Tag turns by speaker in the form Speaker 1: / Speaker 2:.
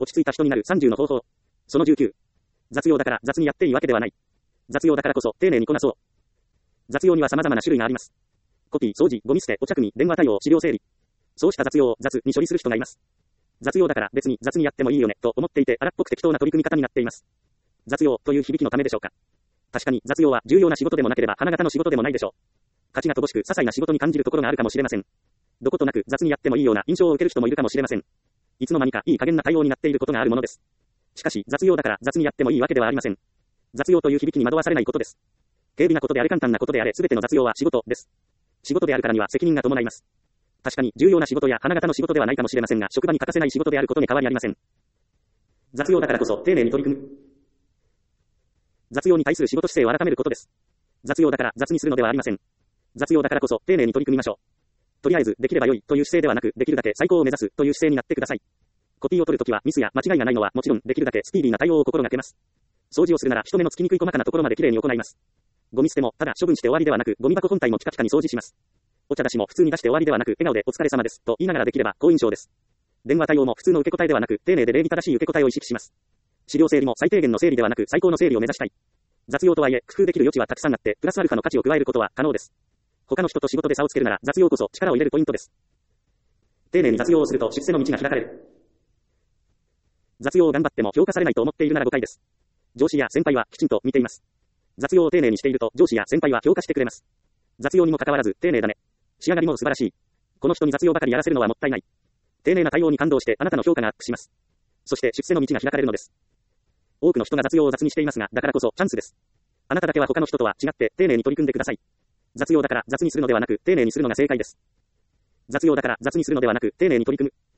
Speaker 1: 落ち着いた人になる30の方法。その19。雑用だから雑にやっていいわけではない。雑用だからこそ丁寧にこなそう。雑用には様々な種類があります。コピー、掃除、ゴミ捨て、お茶組、電話対応、資料整理。そうした雑用を雑に処理する人がいます。雑用だから別に雑にやってもいいよね、と思っていて荒っぽく適当な取り組み方になっています。雑用という響きのためでしょうか。確かに雑用は重要な仕事でもなければ花形の仕事でもないでしょう。価値が乏しく些細な仕事に感じるところがあるかもしれません。どことなく雑にやってもいいような印象を受ける人もいるかもしれません。いつの間にかいい加減な対応になっていることがあるものです。しかし雑用だから雑にやってもいいわけではありません。雑用という響きに惑わされないことです。軽微なことであれ簡単なことであれ全ての雑用は仕事です。仕事であるからには責任が伴います。確かに重要な仕事や花形の仕事ではないかもしれませんが、職場に欠かせない仕事であることに変わりありません。雑用だからこそ丁寧に取り組む。雑用に対する仕事姿勢を改めることです。雑用だから雑にするのではありません。雑用だからこそ丁寧に取り組みましょう。とりあえずできれば良いという姿勢ではなく、できるだけ最高を目指すという姿勢になってください。コピーを取るときはミスや間違いがないのはもちろん、できるだけスピーディーな対応を心がけます。掃除をするなら人目のつきにくい細かなところまできれいに行います。ゴミ捨てもただ処分して終わりではなく、ゴミ箱本体もピカピカに掃除します。お茶出しも普通に出して終わりではなく、笑顔でお疲れ様ですと言いながらできれば好印象です。電話対応も普通の受け答えではなく、丁寧で礼儀正しい受け答えを意識します。資料整理も最低限の整理ではなく、最高の整理を目指したい。雑用とはいえ工夫できる余地はたくさんあって、プラスアルファの価値を加えることは可能です。他の人と仕事で差をつけるなら雑用こそ力を入れるポイントです。丁寧に雑用をすると出世の道が開かれる。雑用を頑張っても評価されないと思っているなら誤解です。上司や先輩はきちんと見ています。雑用を丁寧にしていると上司や先輩は評価してくれます。雑用にもかかわらず丁寧だね。仕上がりも素晴らしい。この人に雑用ばかりやらせるのはもったいない。丁寧な対応に感動してあなたの評価がアップします。そして出世の道が開かれるのです。多くの人が雑用を雑にしていますが、だからこそチャンスです。あなただけは他の人とは違って丁寧に取り組んでください。雑用だから雑にするのではなく、丁寧にするのが正解です。雑用だから雑にするのではなく、丁寧に取り組む。